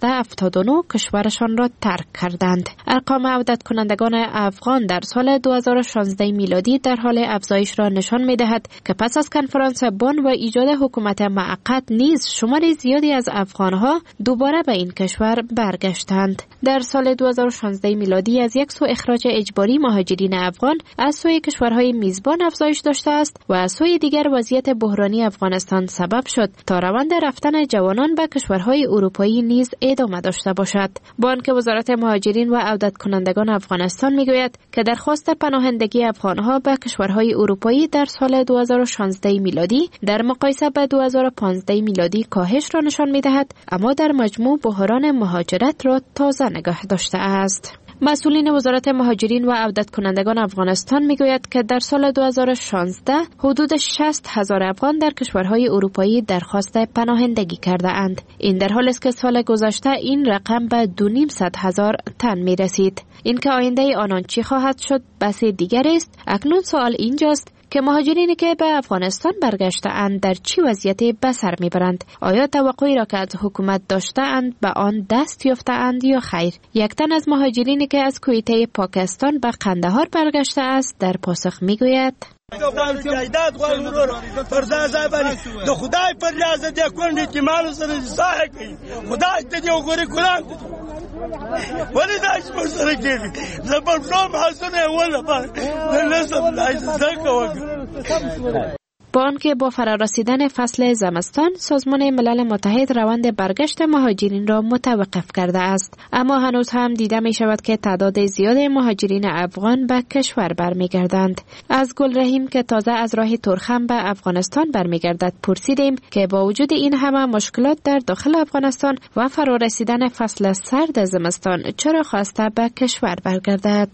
1979 کشورشان را ترک کردند. ارقام عودت کنندگان افغان در سال 2016 میلادی در حال افزایش را نشان می‌دهد که پس از کنفرانس بن و ایجاد حکومت موقت نیز شمار زیادی از افغانها دوباره به این کشور برگشتند. در سال 2016 میلادی از یک سو اخراج اجباری مهاجرین افغان از سوی کشورهای میزبان افزایش داشته است و از سوی دیگر وضعیت بحرانی افغانستان سبب شد تا روند رفتن جوانان به کشورهای اروپایی نیز ادامه داشته باشد. با آنکه وزارت مهاجرین و عودت کنندگان افغانستان میگوید که درخواست پناهندگی افغانها به کشورهای اروپایی در سال 2016 میلادی در مقایسه با 2015 میلادی کاهش را نشان میدهد، اما در مجموع بحران مهاجرت را تازه نگاه داشته است. مسئولین وزارت مهاجرین و عودت کنندگان افغانستان میگوید که در سال 2016 حدود 60,000 افغان در کشورهای اروپایی درخواست پناهندگی کرده اند. این در حالی است که سال گذشته این رقم به 2,900,000 تن می رسید. این که آینده آنان چی خواهد شد بحث دیگر است. اکنون سوال اینجاست که مهاجرینی که به افغانستان برگشته اند در چی وضعیتی به سر میبرند؟ آیا توقعی را که از حکومت داشته اند به آن دست یافته اند یا خیر؟ یک تن از مهاجرینی که از کویته پاکستان به قندهار برگشته است در پاسخ میگوید: با آنکه با فرارسیدن فصل زمستان سازمان ملل متحد روند برگشت مهاجرین را متوقف کرده است، اما هنوز هم دیده می شود که تعداد زیاد مهاجرین افغان به کشور برمیگردند. از گل رحیم که تازه از راه ترخم به افغانستان برمیگردد پرسیدیم که با وجود این همه مشکلات در داخل افغانستان و فرارسیدن فصل سرد زمستان چرا خواسته به کشور برگردد؟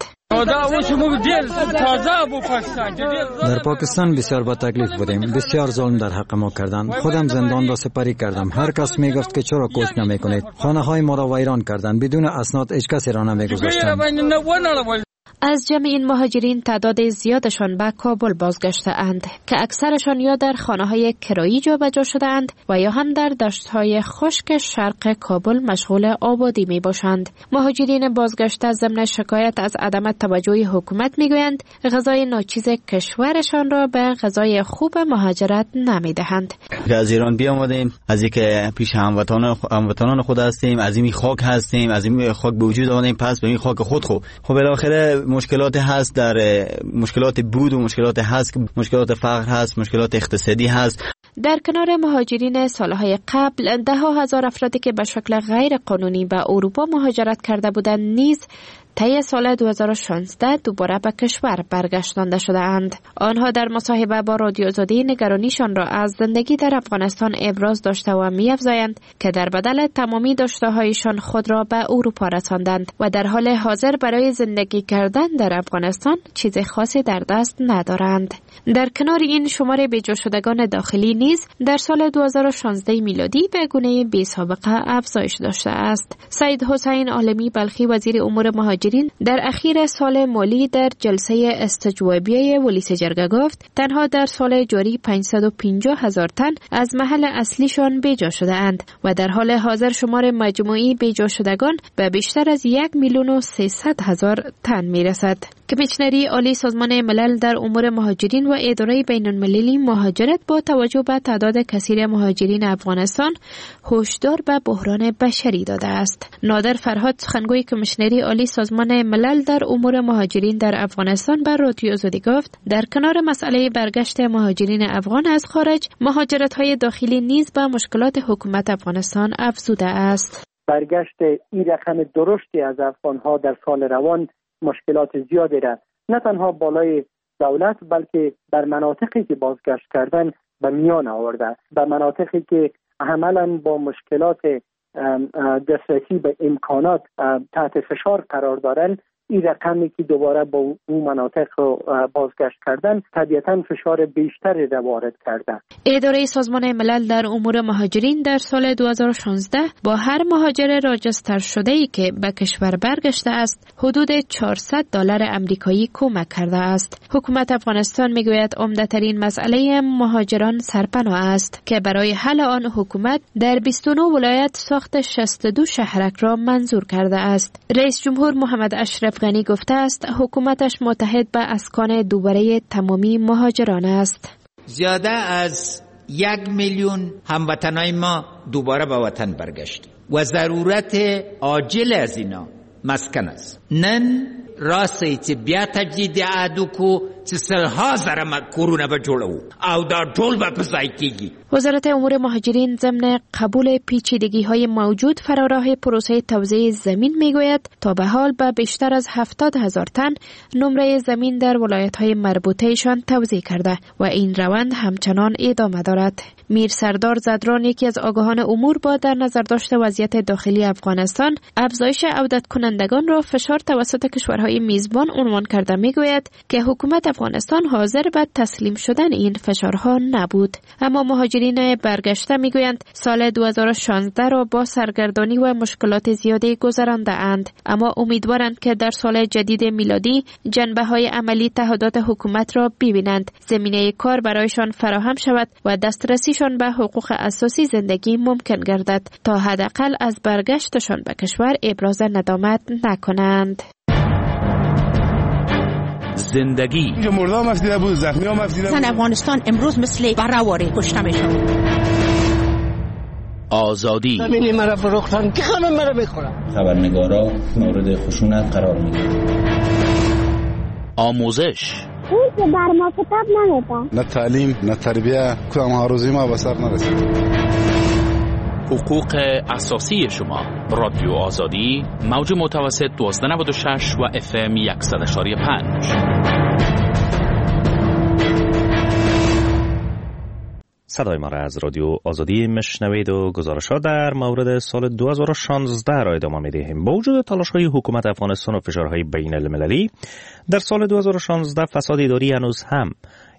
در پاکستان بسیار با تکلیف بودیم، بسیار ظلم در حق ما کردند. خودم زندان را سپری کردم. هر کس می گفت که چرا کوچ نمی کنید. خانه های ما را ویران کردند. بدون اسناد هیچ کسی را نمی گذاشتند. از جمع این مهاجرین تعداد زیادشان به کابل بازگشته اند که اکثرشان یا در خانه‌های کرایی جابجا شده اند و یا هم در دشت‌های خشک شرق کابل مشغول آبادی می باشند. مهاجرین بازگشته ضمن شکایت از عدم توجه حکومت میگویند غذای ناچیز کشورشان را به غذای خوب مهاجرت نمیدهند. از ایران بیامدیم، از اینکه پیش هموطنان خود هستیم، از این خاک هستیم، از این خاک به وجود آمدیم، پس به این خاک خود خب بالاخره مشکلات هست، در مشکلات بود و مشکلات هست، مشکلات فقر هست، مشکلات اقتصادی هست. در کنار مهاجرین سالهای قبل 10,000 افرادی که به شکل غیر قانونی به اروپا مهاجرت کرده بودند نیز طی سال 2016 دوباره به کشور برگشتانده شده اند. آنها در مصاحبه با رادیو آزادی نگرانیشان را از زندگی در افغانستان ابراز داشته و می‌افزایند که در بدل تمامی داشته‌هایشان خود را به اروپا رساندند و در حال حاضر برای زندگی کردن در افغانستان چیز خاصی در دست ندارند. در کنار این شمار بی‌جا شدگان داخلی نیز در سال 2016 میلادی به گونه بی‌سابقه افزایش داشته است. سید حسین عالمی بلخی وزیر امور مهاجرین در اخیر سال مالی در جلسه استجوابیه ولیس جرگه گفت تنها در سال جاری 550,000 تن از محل اصلیشان بیجا شده اند و در حال حاضر شمار مجموعی بیجا شدگان به بیشتر از 1,300,000 تن میرسد. کمیشنری عالی سازمان ملل در امور مهاجرین و اداره بین المللی مهاجرت با توجه به تعداد کثیر مهاجرین افغانستان هشدار به بحران بشری داده است. نادر فرهاد سخنگوی کمیشنری عالی سازمان ملل در امور مهاجرین در افغانستان بر رادیو آزادی گفت در کنار مسئله برگشت مهاجرین افغان از خارج، مهاجرت‌های داخلی نیز به مشکلات حکومت افغانستان افزوده است. برگشت این رقم درشتی از افغان‌ها در سال روان مشکلات زیادی را نه تنها بالای دولت بلکه در مناطقی که بازگشت کردن به میان آورده، به مناطقی که عملاً با مشکلات دسترسی به امکانات تحت فشار قرار دارند. این رقمی که دوباره با اون مناطق بازگشت کردن طبیعتاً فشار بیشتری را وارد کرده. اداره سازمان ملل در امور مهاجرین در سال 2016 با هر مهاجر راجستر شده‌ای که به کشور برگشته است حدود $400 آمریکایی کمک کرده است. حکومت افغانستان میگوید عمده‌ترین مسئله مهاجران سرپناه است که برای حل آن حکومت در 29 ولایت ساخت 62 شهرک را منظور کرده است. رئیس جمهور محمد اشرف غنی گفته است حکومتش متحد به اسکان دوباره تمامی مهاجران است. زیاده از 1,000,000 هموطنای ما دوباره به وطن برگشت و ضرورت عاجل از اینا مسکن است. نن راستی چې بیا تجدید عهد کو چې سلها زره کورونه به جوړو او دا ټول به په ځای کېږي. وزارت امور مهاجرین ضمن قبول پیچیدگی‌های موجود فراراه پروسه توزیع زمین میگوید تا به حال به بیشتر از 70,000 تن نمره زمین در ولایت‌های مربوطه‌شان توزیع کرده و این روند همچنان ادامه دارد. میر سردار زدران یکی از آگاهان امور با در نظر داشته وضعیت داخلی افغانستان افزایش عودت کنندگان را فشار توسط کشورهای میزبان عنوان کرده میگوید که حکومت افغانستان حاضر به تسلیم شدن این فشارها نبود. اما مهاجرین برگشته میگویند سال 2016 را با سرگردانی و مشکلات زیادی گذرانده اند، اما امیدوارند که در سال جدید میلادی جنبه‌های عملی تعهدات حکومت را ببینند، زمینه کار برایشان فراهم شود و دسترسیشان به حقوق اساسی زندگی ممکن گردد تا حداقل از برگشتشان به کشور ابراز ندامت نکنند. زندگی مردم مفیده بود، زخمی ها مفیده بود. افغانستان امروز مثل برآواره کشته میشن. آزادی ببینی مرا فروختن که همه مرا بخورن. خبرنگارا مورد خشونت قرار میگیرن. آموزش اون که بر ما کتاب نمیدن. نه تعلیم نه تربیه کدام آرزوی ما به سر نرسید. حقوق اساسی شما. رادیو آزادی موج متوسط 1296 و FM 100.5. صدای ما را از رادیو آزادی مشنوید و گزارش‌ها در مورد سال 2016 را ادامه می‌دهیم. با وجود تلاش‌های حکومت افغانستان و فشارهای بین المللی در سال 2016 فساد اداری هنوز هم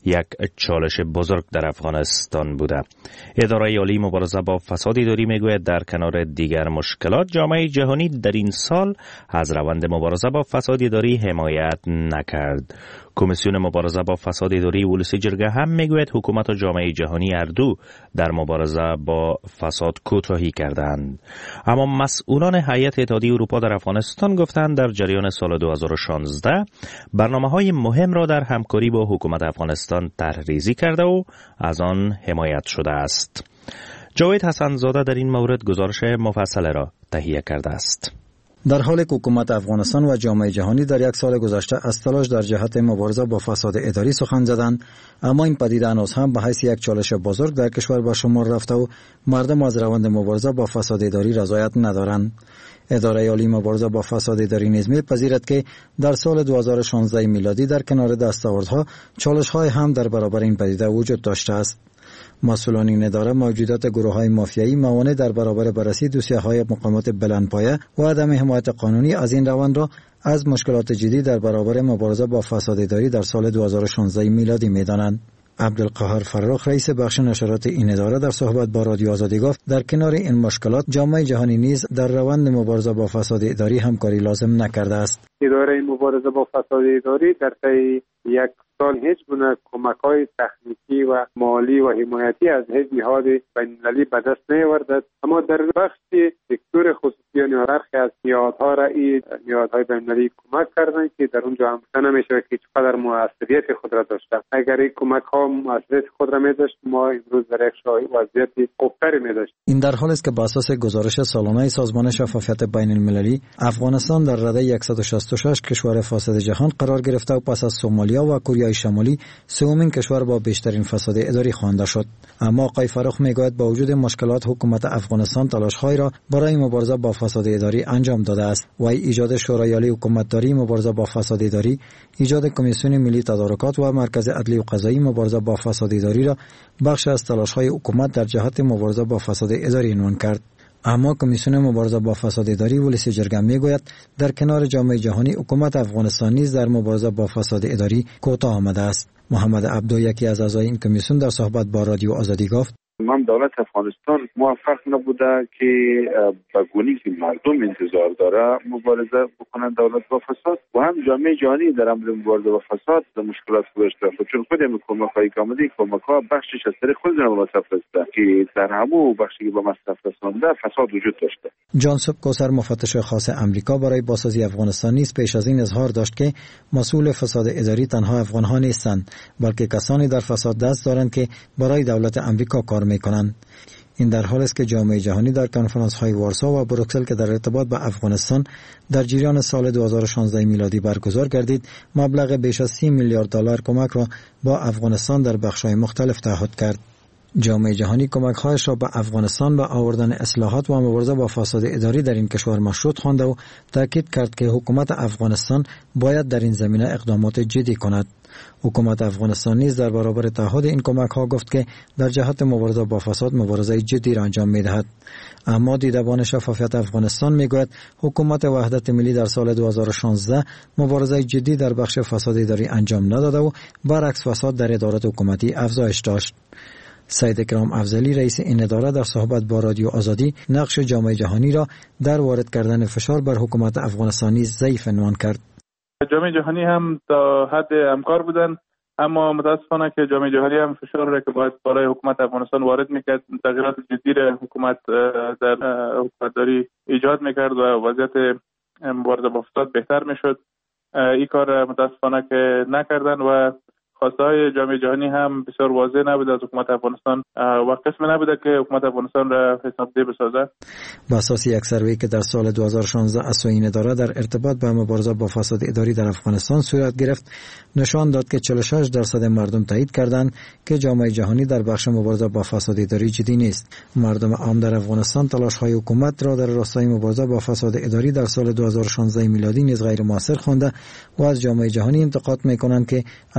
یک چالش بزرگ در افغانستان بوده. اداره عالی مبارزه با فساد اداری میگوید در کنار دیگر مشکلات جامعه جهانی در این سال از روند مبارزه با فساد اداری حمایت نکرد. کمیسیون مبارزه با فساد اداری ولسی جرگه هم میگوید حکومت و جامعه جهانی هر دو در مبارزه با فساد کوتاهی کردند. اما مسئولان هیئت اتحادیه اروپا در افغانستان گفتند در جریان سال 2016 برنامه‌های مهم را در همکاری با حکومت افغانستان طرح‌ریزی کرده و از آن حمایت شده است. جاوید حسن‌زاده در این مورد گزارش مفصل را تهیه کرده است. در حالی که حکومت افغانستان و جامعه جهانی در یک سال گذشته از تلاش در جهت مبارزه با فساد اداری سخن زدند، اما این پدیده هنوز هم به حیث یک چالش بزرگ در کشور به شمار رفته و مردم از روند مبارزه با فساد اداری رضایت ندارند. اداره عالی مبارزه با فساد اداری نیز می‌پذیرد که در سال 2016 میلادی در کنار دستاوردها چالش‌های هم در برابر این پدیده وجود داشته است. مسئولان این اداره موجودات گروه‌های مافیایی موانع در برابر بررسی دوسیه‌های مقامات بلندپایه و عدم حمایت قانونی از این روند را از مشکلات جدی در برابر مبارزه با فساد اداری در سال 2016 میلادی می‌دانند. عبدالقاهر فرخ رئیس بخش نشرات این اداره در صحبت با رادیو آزادی گفت در کنار این مشکلات جامعه جهانی نیز در روند مبارزه با فساد اداری همکاری لازم نکرده است. اداره مبارزه با فساد اداری در طی یک سال هیچ گونه کمک‌های تکنیکی و مالی و حمایتی از هیچ نهاد بین‌المللی به دست نیاورد، اما در بخش سکتور خصوصی و برخی از نهادها را این نهادهای بین‌المللی کمک کردند که در اونجا هم نمیشه که چقدر موثریت خود را داشته. اگر این کمک‌ها موثریت خود را می‌داشت ما امروز در یک وضعیت خوبتری می‌داشتیم. این در حالی است که بر اساس گزارش سالانه سازمان شفافیت بین‌المللی افغانستان در رده 166 کشور فاسد جهان قرار گرفته و پس از سومالیا و کره شمالی سومین کشور با بیشترین فساد اداری خوانده شد. اما آقای فرخ میگوید با وجود مشکلات حکومت افغانستان تلاش‌هایی را برای مبارزه با فساد اداری انجام داده است و ایجاد شورای عالی حکومتداری مبارزه با فساد اداری، ایجاد کمیسیون ملی تدارکات و مرکز عدلی و قضایی مبارزه با فساد اداری را بخش از تلاش‌های حکومت در جهت مبارزه با فساد اداری عنوان کرد. اما کمیسیون مبارزه با فساد اداری ولسی جرگه میگوید در کنار جامعه جهانی حکومت افغانستان نیز در مبارزه با فساد اداری کوتاه آمده است. محمد عبدو یکی از اعضای این کمیسیون در صحبت با رادیو آزادی گفت دولت افغانستان موفق نبوده که به گونه‌ای که مردم انتظار داره مبارزه بکنن دولت با فساد و هم جامعه جهانی در امر مبارزه با فساد در مشکلات خودش داره، چون خود کمک‌های کاملی کمک‌ها بخشش از طریق خود جناب مصرف است که در همو بخشی که به مصرف رسانده فساد وجود داشته. جانسوب کوثر مفتش خاص امریکا برای بازسازی افغانستان نیز پیش از این اظهار داشت که مسئول فساد اداری تنها افغان‌ها نیستند بلکه کسانی در فساد دست دارند که برای دولت امریکا کار می‌کنند. این در حالی است که جامعه جهانی در کنفرانس‌های وارسا و بروکسل که در ارتباط به افغانستان در جریان سال 2016 میلادی برگزار گردید مبلغ بیش از 30 میلیارد دلار کمک را با افغانستان در بخش‌های مختلف تعهد کرد. جامعه جهانی کمک‌هایش را به افغانستان به آوردن اصلاحات و مبارزه با فساد اداری در این کشور مشروط خوانده و تاکید کرد که حکومت افغانستان باید در این زمینه اقدامات جدی کند. حکومت افغانستان نیز در برابر تعهد این کمک‌ها گفت که در جهت مبارزه با فساد مبارزه جدی را انجام می‌دهد. اما دیدبان شفافیت افغانستان می‌گوید حکومت وحدت ملی در سال 2016 مبارزه جدی در بخش فساد اداری انجام نداده و برعکس فساد در ادارات حکومتی افزایش داشت. سید اکرام افضلی رئیس این اداره در صحبت با رادیو آزادی نقش جامعه جهانی را در وارد کردن فشار بر حکومت افغانستان نیز ضعیف عنوان کرد. جامعه جهانی هم تا حد همکار بودن، اما متاسفانه که جامعه جهانی هم فشار را که باید برای حکومت افغانستان وارد میکرد، تغییرات جدی را حکومت در حکومتداری ایجاد میکرد و وضعیت مبارزه با فساد بهتر میشد. این کار متاسفانه که نکردن و خواسته های جامعه جهانی هم بسیار واضح نبود از حکومت افغانستان و قسم نبوده که حکومت افغانستان را حسابدهی بسازد. با اساس یک سروی که در سال 2016 از سوی این اداره در ارتباط با مبارزه با فساد اداری در افغانستان صورت گرفت، نشان داد که 46% مردم تایید کردند که جامعه جهانی در بخش مبارزه با فساد اداری جدی نیست. مردم عام در افغانستان تلاش های حکومت را در راستای مبارزه با فساد اداری در سال 2016 میلادی نیز غیر موثر خوانده و از جامعه جهانی انتقاد می‌کنند که از کمک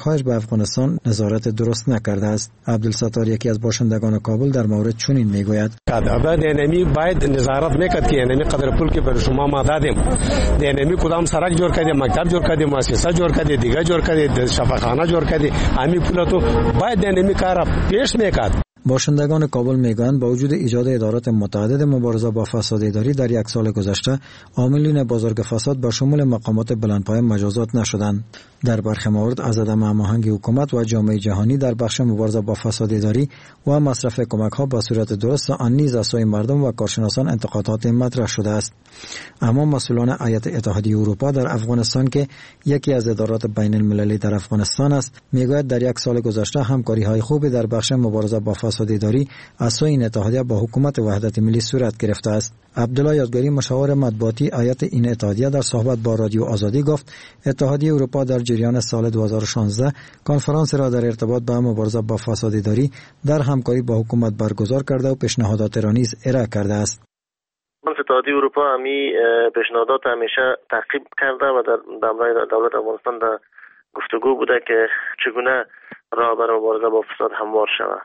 کمک‌هایش به افغانستان نظارت درست نکرده است. عبدالستار یکی از باشندگان کابل در مورد چنین میگوید: باید نظارت میکرد که انمی قدر پول که برای شما ما دادیم، انمی کدام سرک جور کردی، مکتب جور کردی، مؤسسه جور کردی، دیگه جور کردی، شفاخانه جور کردی، همین پول تو باید انمی کار پیش میکرد. باشندگان کابل میگویند با وجود ایجاد ادارات متعدد مبارزه با فساد اداری در یک سال گذشته، عاملین بزرگ فساد با شمول مقامات بلندپایه مجازات نشدند. در برخی موارد از عدم هماهنگی حکومت و جامعه جهانی در بخش مبارزه با فساد اداری و مصرف کمک‌ها به صورت درست آن نیز از سوی مردم و کارشناسان انتقادات مطرح شده است. اما مسئولان هیئت اتحادیه اروپا در افغانستان که یکی از ادارات بین المللی در افغانستان است، میگوید در یک سال گذشته همکاری‌های خوبی در بخش مبارزه با فساد اداری از سوی این اتحادیه با حکومت وحدت ملی صورت گرفته است. عبدالله یادگاری مشاور مطبوعاتی هیئت این اتحادیه در صحبت با رادیو آزادی گفت اتحادیه اروپا در جریان سال 2016 کنفرانس را در ارتباط با مبارزه با فساد اداری در همکاری با حکومت برگزار کرده و پیشنهادات را نیز ارائه کرده است. اتحادیه اروپا همی پیشنهادات همیشه تعقیب کرده و در دولت افغانستان در گفتگو بوده که چگونه راه برای مبارزه با فساد هموار شود.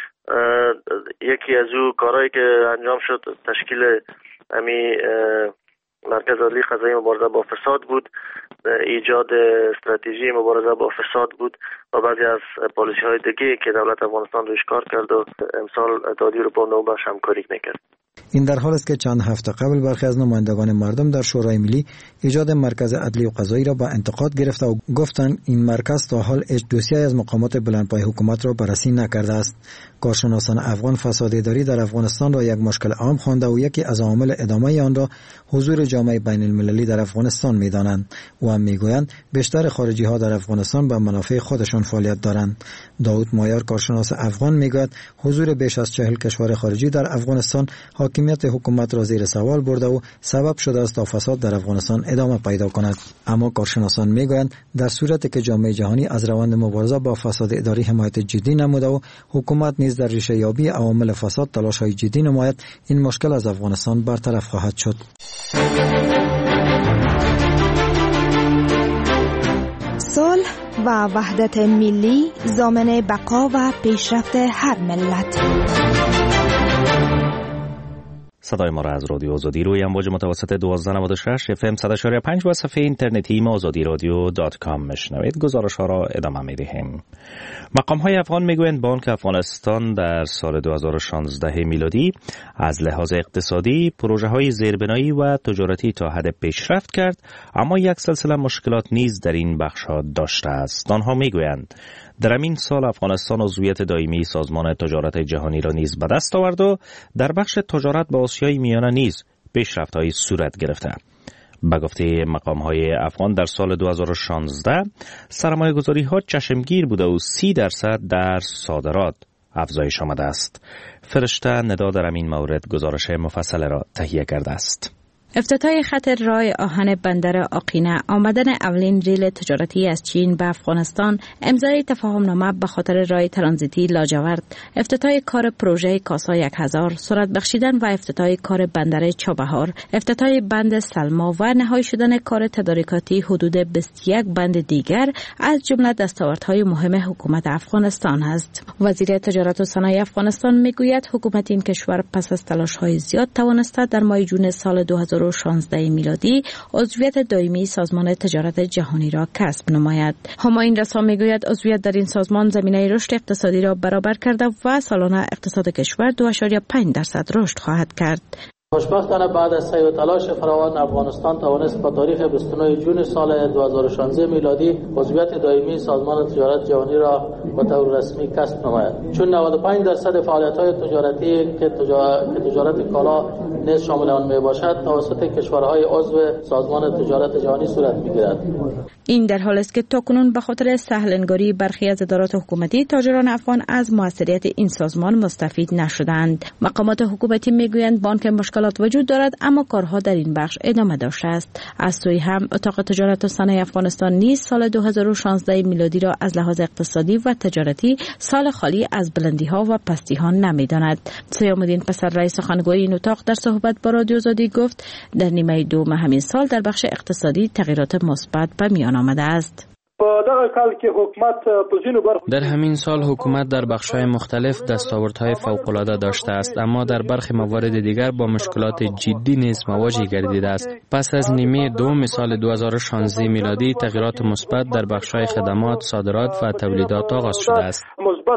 یکی از او کارهایی که انجام شد تشکیل همی مرکز عالی قضایی مبارزه با فساد بود، ایجاد استراتژی مبارزه با فساد بود و بعضی از پالیسی های دیگه که دولت افغانستان روش کار کرد و امسال اتحادیه اروپا نو باش همکاری میکرد. این در حال است که چند هفته قبل برخی از نمایندگان مردم در شورای ملی ایجاد مرکز عدلی و قضایی را با انتقاد گرفته و گفتند این مرکز تا حال هیچ دوسیه از مقامات بلندپایه حکومت را بررسی نکرده است. کارشناسان افغان فساد اداری در افغانستان را یک مشکل عام خوانده و یکی از عوامل ادامه آن را حضور جامعه بین المللی در افغانستان می‌دانند و هم می‌گویند بیشتر خارجی ها در افغانستان به منافع خودشان فعالیت دارند. داود مایار کارشناس افغان می‌گوید حضور بیش از 40 کشور خارجی در افغانستان حاکمیت حکومت را زیر سوال برده و سبب شده است تا فساد در افغانستان ادامه پیدا کند. اما کارشناسان می‌گویند در صورتی که جامعه جهانی از روند مبارزه با فساد اداری حمایت جدی نموده و حکومت نیز در ریشه یابی عوامل فساد تلاش‌های جدی نماید، این مشکل از افغانستان برطرف خواهد شد. صلح و وحدت ملی ضامن بقا و پیشرفت هر ملت. صدای ما را از رادیو آزادی روی امواج متوسط 1296 FM 100.5 و صفحه اینترنتی ما azadiradyo.com میشنوید. گزارش ها را ادامه میدهیم. مقام های افغان میگویند بانک افغانستان در سال 2016 میلادی از لحاظ اقتصادی پروژه های زیربنایی و تجارتی تا حد پیشرفت کرد، اما یک سلسله مشکلات نیز در این بخش ها داشته است. آنها میگویند در همین سال افغانستان عضویت دائمی سازمان تجارت جهانی را نیز به دست آورد و در بخش تجارت با آسیای میانه نیز پیشرفت‌هایی صورت گرفته. به گفته مقام‌های افغان در سال 2016 سرمایه‌گذاری‌ها چشمگیر بوده و 30% در صادرات افزایش آمده است. فرشته ندا در همین مورد گزارش مفصل را تهیه کرده است. افتتاح خط راه آهن بندر آقینه، آمدن اولین ریل تجارتی از چین به افغانستان، امضای تفاهمنامه به خاطر راه ترانزیتی لاجورد، افتتاح کار پروژه کاسا 1000، سرعت بخشیدن و افتتاح کار بندر چابهار، افتتاح بند سلما و نهایی شدن کار تدارکاتی حدود 21 بند دیگر از جمله دستاوردهای مهم حکومت افغانستان است. وزیر تجارت و صنایع افغانستان میگوید حکومت این کشور پس از تلاش‌های زیاد توانسته در ماه جون سال 2016 میلادی عضویت دائمی سازمان تجارت جهانی را کسب نماید. همایون رسا میگوید عضویت در این سازمان زمینه رشد اقتصادی را برابر کرده و سالانه اقتصاد کشور 2.5% رشد خواهد کرد. خوشبختانه بعد از سعی و تلاش فراوان افغانستان توانست با تاریخ 29 جون سال 2016 میلادی عضویت دائمی سازمان تجارت جهانی را به طور رسمی کسب نماید، چون 95% فعالیت‌های تجارتی که تجارت کالا نیز شامل آن میباشد توسط کشورهای عضو سازمان تجارت جهانی صورت میگیرد. این در حالی است که تاکنون به خاطر سهلنگاری برخی از ادارات حکومتی تاجران افغان از موثریت این سازمان مستفید نشدند. مقامات حکومتی میگویند بانک مشکلات وجود دارد، اما کارها در این بخش ادامه داشته است. از سوی هم اتاق تجارت و صنایع افغانستان نیز سال 2016 میلادی را از لحاظ اقتصادی و تجارتی سال خالی از بلندی‌ها و پستی‌ها نمی‌داند. سیام‌الدین پسر رئیس سخنگوی این اتاق در صحبت با رادیو آزادی گفت در نیمه دوم همین سال در بخش اقتصادی تغییرات مثبت به میان آمده است. در همین سال حکومت در بخش‌های مختلف دستاوردهای فوق‌العاده داشته است، اما در برخی موارد دیگر با مشکلات جدی نیز مواجه گردیده است. پس از نیمه دوم سال 2016 میلادی تغییرات مثبت در بخش‌های خدمات، صادرات و تولیدات آغاز شده است.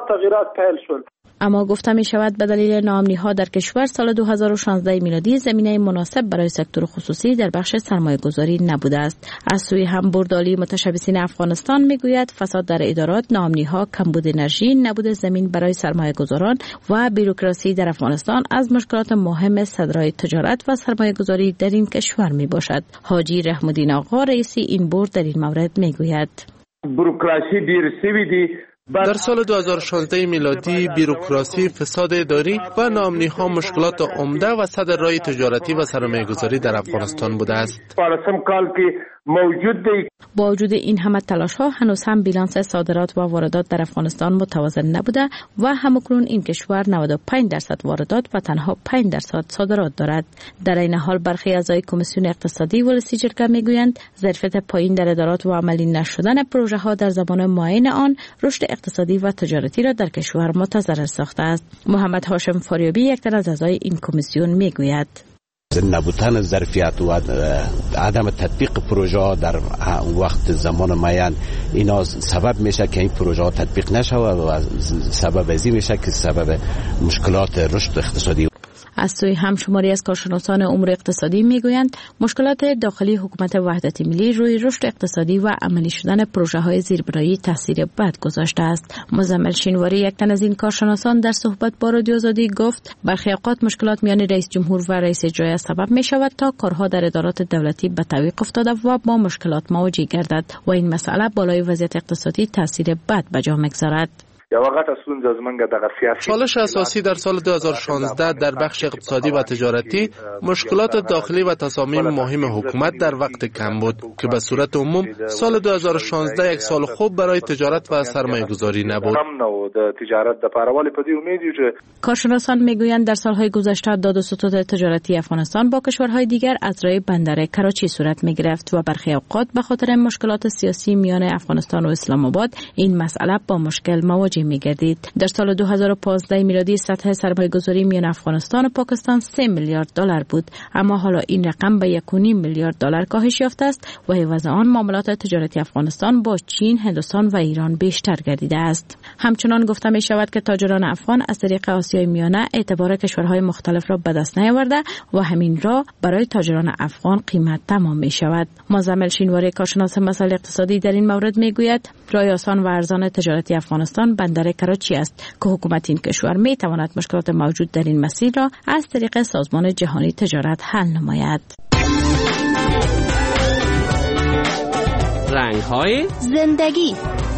اما گفته می شود به دلیل ناامنی‌ها در کشور سال 2016 میلادی زمینه مناسب برای سکتور خصوصی در بخش سرمایه‌گذاری نبوده است. از سوی هم بردالی متشبثین افغانستان میگوید فساد در ادارات، ناامنی‌ها، کمبود انرژی، نبود زمین برای سرمایه‌گذاران و بیروکراسی در افغانستان از مشکلات مهم صدرای تجارت و سرمایه‌گذاری در این کشور میباشد. حاجی رحم‌الدین آقا رئیس این بورد در این مورد میگوید بیروکراسی ډیر سوی دی. در سال 2016 میلادی بیروکراسی، فساد اداری و ناامنی‌ها مشکلات عمده و صدر راه تجارتی و سرمایه‌گذاری در افغانستان بوده است. با وجود این همه تلاش‌ها هنوز هم بیلانس صادرات و واردات در افغانستان متوازن نبوده و همکنون این کشور 95% واردات و تنها 5% صادرات دارد. در این حال برخی اعضای کمیسیون اقتصادی ولسی جرگه میگویند ظرفیت پایین در ادارات و عملی نشدن پروژه‌ها در زمان معین آن رشد اقتصادی و تجارتی را در کشور متضرر ساخته است. محمد هاشم فاریابی یک تن از اعضای این کمیسیون میگوید نبودن ظرفیت و عدم تطبیق پروژه ها در وقت زمان معین اینا سبب میشه که این پروژه ها تطبیق نشه و سبب ازی میشه که سبب مشکلات رشد اقتصادی. از سوی هم شماری از کارشناسان امور اقتصادی میگویند مشکلات داخلی حکومت وحدت ملی روی رشد اقتصادی و عملی شدن پروژه های زیربنایی تاثیر بد گذاشته است. مزمل شینواری یک تن از این کارشناسان در صحبت با رادیو آزادی گفت برخی اوقات مشکلات میان رئیس جمهور و رئیس اجرایی سبب می شود تا کارها در ادارات دولتی به تعویق افتاده و با مشکلات مواجه گردد و این مسئله بالای وضعیت اقتصادی تاثیر بد به جا میگذارد. چالش اساسی در سال 2016 در بخش اقتصادی و تجارتی مشکلات داخلی و تصامیم مهم حکومت در وقت کم بود که به صورت عموم سال 2016 یک سال خوب برای تجارت و سرمایه گذاری نبود. کارشناسان میگویند در سالهای گذشته داد و ستد تجارتی افغانستان با کشورهای دیگر از راه بندر کراچی صورت میگرفت و برخی اوقات به خاطر مشکلات سیاسی میان افغانستان و اسلام آباد این مسئله با مشکل مواجه می‌گردید. در سال 2015 میلادی سطح سرمایه‌گذاری میان افغانستان و پاکستان 3 میلیارد دلار بود، اما حالا این رقم به 1.5 میلیارد دلار کاهش یافته است و عوض آن معاملات تجارتی افغانستان با چین، هندوستان و ایران بیشتر گردیده است. همچنان گفته می شود که تاجران افغان از طریق آسیای میانه اعتبار کشورهای مختلف را به دست نیاورده و همین را برای تاجران افغان قیمت تمام می شود. مزمل شینواری کارشناس مسائل اقتصادی در این مورد می گوید راه آسان و ارزان تجارتی افغانستان بندر کراچی است که حکومت این کشور می تواند مشکلات موجود در این مسیر را از طریق سازمان جهانی تجارت حل نماید. رنگ‌های زندگی.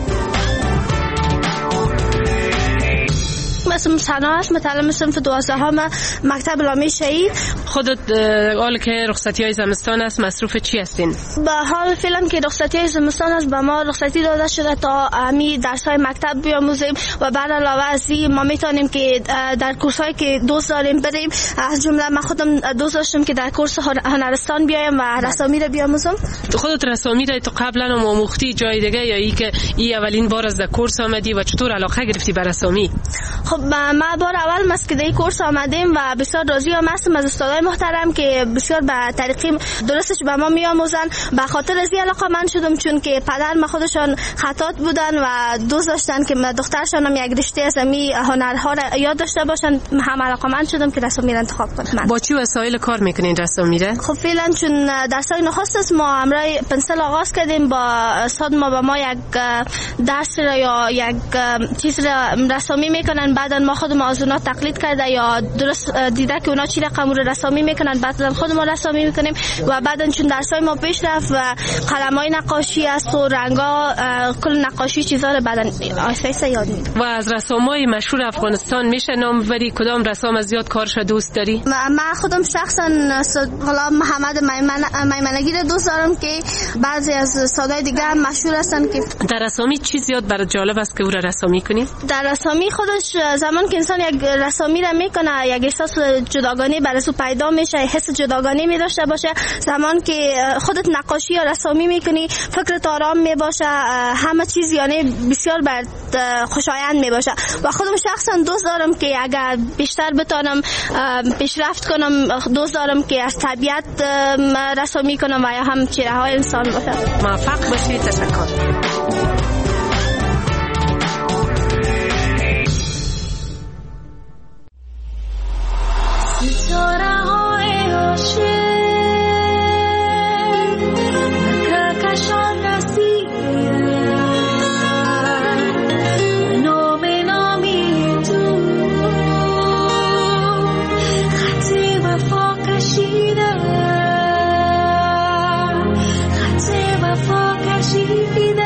اسم سنا است، متعلم صنف 12 مکتب علامه شهید. خودت حال که رخصتی های زمستان است مصروف چی هستین؟ به حال فعلا که رخصتی های زمستان است به ما رخصتی داده شده تا همی درس های مکتب بیاموزیم و بعد علاوه از این ما میتونیم که در کورس هایی که دوست داریم بریم. از جمله من خودم دوست داشتم که در کورس هنرستان بیایم و رسامی را بیاموزم. خودت رسامی را تو قبلا هم آموختی جای دیگه یا ای که ای اولین بار از کورس آمدی و چطور علاقه گرفتی به رسامی؟ خب ما بار اول مسکده کورس آمدیم و بسیار راضی هستم از استادای محترم که بسیار به طریقی درستش به ما میآموزن. به خاطر از این علاقه من شدم چون که پدر ما خودشان خطاط بودن و دوست داشتن که دخترشان هم یک رشته از می هنرها را یاد داشته باشن. هم علاقه من شدم که رسامی را انتخاب کنم. با چی وسایل کار میکنین رسامی را؟ خب فعلا چون درسای نخست است ما همراه پنسل آغاز کردیم با استاد ما به ما یک درس را یا یک چیز را رسامی میکنن، بعد ما خودمون از اونا تقلید کرده یا درست دیده که اونا چی رقم رو رسامی میکنن بعد خودمون رسامی میکنیم و بعدن چون درسای ما پیش رفت و قلمای نقاشی است و رنگا کل نقاشی چیزا رو بعدن آهسته یاد میگیریم. و از رسامای مشهور افغانستان میشه نام ببری کدام رسام از زیاد کارش دوست داری؟ من خودم شخصا غلام محمد میمنگی رو دوست دارم که بعضی از استادای دیگه هم مشهور هستن که در رسامی چی زیاد برات جالب است که او را رسامی کنی؟ در رسامی خودش زمان که انسان یک رسامی را میکنه یک احساس جداگانه برای او پیدا میشه، حس جداگانه می داشته باشه. زمان که خودت نقاشی یا رسامی میکنی فکرت آرام می باشه، همه چیز یعنی بسیار بر خوشایند می باشه. و خودم شخصا دوست دارم که اگر بیشتر بتونم پیشرفت کنم، دوست دارم که از طبیعت رسامی کنم و یا هم چهره های انسان باشه. موفق باشید. تشکر. Be